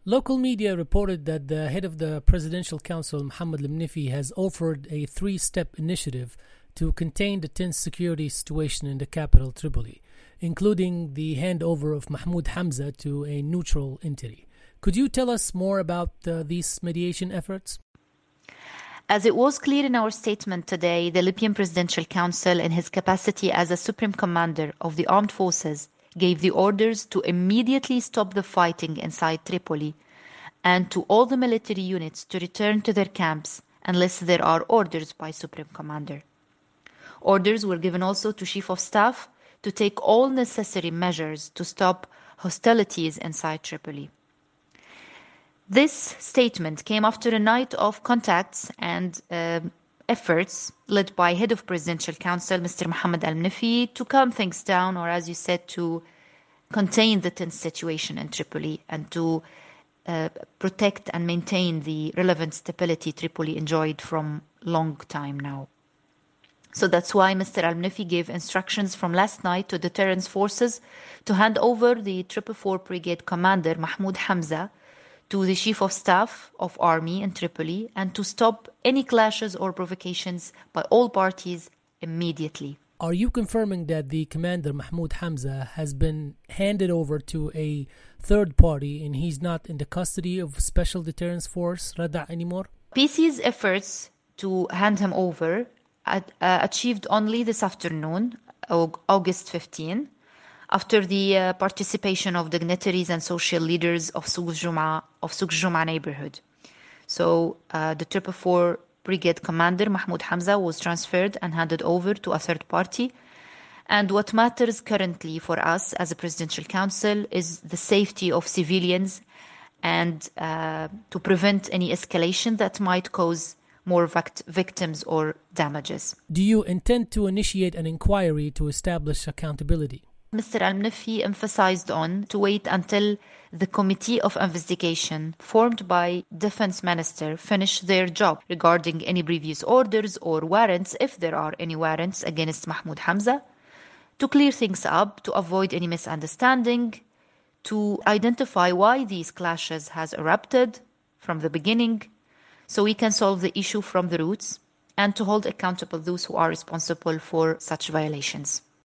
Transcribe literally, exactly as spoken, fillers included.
Local media reported that the head of the Presidential Council, Mohammed Al-Mnifi, has offered a three-step initiative to contain the tense security situation in the capital, Tripoli, including the handover of Mahmoud Hamza to a neutral entity. Could you tell us more about uh, these mediation efforts? As it was clear in our statement today, the Libyan Presidential Council, in his capacity as a Supreme Commander of the Armed Forces, gave the orders to immediately stop the fighting inside Tripoli and to all the military units to return to their camps unless there are orders by Supreme Commander. Orders were given also to Chief of Staff to take all necessary measures to stop hostilities inside Tripoli. This statement came after a night of contacts and uh, efforts led by Head of Presidential Council, Mister Mohammed Al-Mnifi, to calm things down, or as you said, to contain the tense situation in Tripoli and to uh, protect and maintain the relevant stability Tripoli enjoyed from long time now. So that's why Mister Al-Mnifi gave instructions from last night to deterrence forces to hand over the triple four Brigade Commander Mahmoud Hamza to the Chief of Staff of Army in Tripoli and to stop any clashes or provocations by all parties immediately. Are you confirming that the commander Mahmoud Hamza has been handed over to a third party and he's not in the custody of Special Deterrence Force Rada anymore? P C's efforts to hand him over uh, achieved only this afternoon, August fifteenth, after the uh, participation of dignitaries and social leaders of Souq Jum'a, of Souq Jum'a neighborhood. So uh, the triple four Brigade Commander Mahmoud Hamza was transferred and handed over to a third party. And what matters currently for us as a Presidential Council is the safety of civilians and uh, to prevent any escalation that might cause more vict- victims or damages. Do you intend to initiate an inquiry to establish accountability? Mister Al-Mnifi emphasized on to wait until the committee of investigation formed by Defense Minister finish their job regarding any previous orders or warrants, if there are any warrants against Mahmoud Hamza, to clear things up, to avoid any misunderstanding, to identify why these clashes has erupted from the beginning, so we can solve the issue from the roots, and to hold accountable those who are responsible for such violations.